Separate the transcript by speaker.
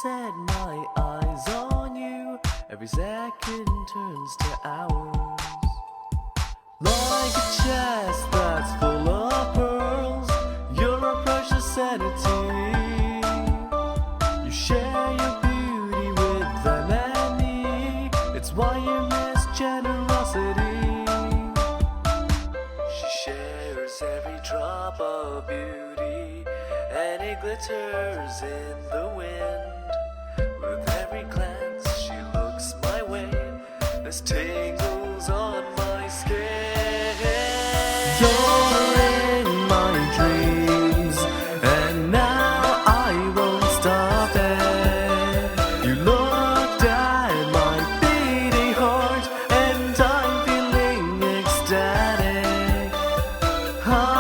Speaker 1: set my eyes on you, every second turns to hours. Like a chest that's full of pearls, you're a precious entity. You share your beauty with them and me, it's why you miss generosity. She shares every drop of beauty, and it glitters in the wind. With every glance she looks my way, there's tingles on my skin. You're in my dreams, and now I won't stop it. You looked at my beating heart, and I'm feeling ecstatic.